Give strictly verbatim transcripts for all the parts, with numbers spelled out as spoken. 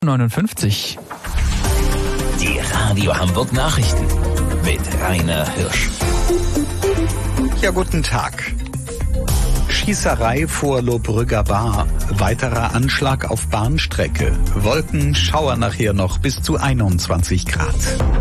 neunundfünfzig. Die Radio Hamburg Nachrichten mit Rainer Hirsch. Ja, guten Tag. Schießerei vor Lohbrügger Bar. Weiterer Anschlag auf Bahnstrecke. Wolken, Schauer nachher noch bis zu einundzwanzig Grad.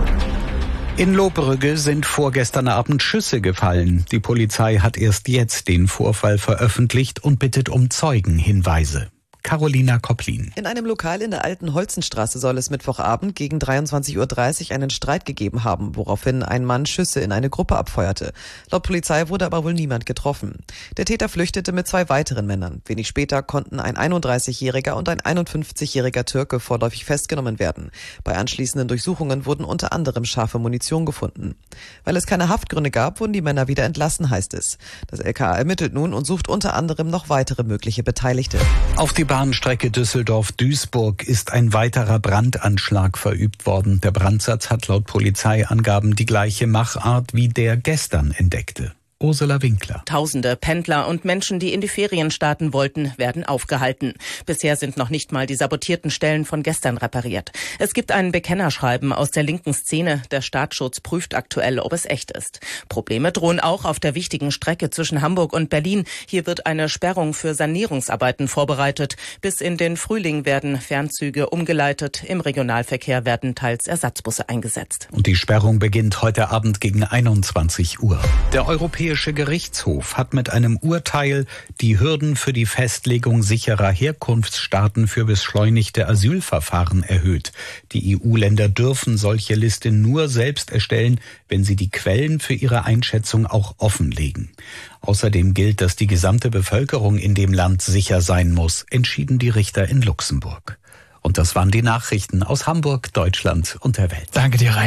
In Lohbrügge sind vorgestern Abend Schüsse gefallen. Die Polizei hat erst jetzt den Vorfall veröffentlicht und bittet um Zeugenhinweise. Carolina Kopplin. In einem Lokal in der Alten Holzenstraße soll es Mittwochabend gegen dreiundzwanzig Uhr dreißig einen Streit gegeben haben, woraufhin ein Mann Schüsse in eine Gruppe abfeuerte. Laut Polizei wurde aber wohl niemand getroffen. Der Täter flüchtete mit zwei weiteren Männern. Wenig später konnten ein einunddreißigjähriger und ein einundfünfzigjähriger Türke vorläufig festgenommen werden. Bei anschließenden Durchsuchungen wurden unter anderem scharfe Munition gefunden. Weil es keine Haftgründe gab, wurden die Männer wieder entlassen, heißt es. Das L K A ermittelt nun und sucht unter anderem noch weitere mögliche Beteiligte. Auf die Bahnstrecke Düsseldorf-Duisburg ist ein weiterer Brandanschlag verübt worden. Der Brandsatz hat laut Polizeiangaben die gleiche Machart wie der gestern entdeckte. Ursula Winkler. Tausende Pendler und Menschen, die in die Ferien starten wollten, werden aufgehalten. Bisher sind noch nicht mal die sabotierten Stellen von gestern repariert. Es gibt ein Bekennerschreiben aus der linken Szene. Der Staatsschutz prüft aktuell, ob es echt ist. Probleme drohen auch auf der wichtigen Strecke zwischen Hamburg und Berlin. Hier wird eine Sperrung für Sanierungsarbeiten vorbereitet. Bis in den Frühling werden Fernzüge umgeleitet. Im Regionalverkehr werden teils Ersatzbusse eingesetzt. Und die Sperrung beginnt heute Abend gegen einundzwanzig Uhr. Der Europäische Der Europäische Gerichtshof hat mit einem Urteil die Hürden für die Festlegung sicherer Herkunftsstaaten für beschleunigte Asylverfahren erhöht. Die E U-Länder dürfen solche Listen nur selbst erstellen, wenn sie die Quellen für ihre Einschätzung auch offenlegen. Außerdem gilt, dass die gesamte Bevölkerung in dem Land sicher sein muss, entschieden die Richter in Luxemburg. Und das waren die Nachrichten aus Hamburg, Deutschland und der Welt. Danke dir, Rainer.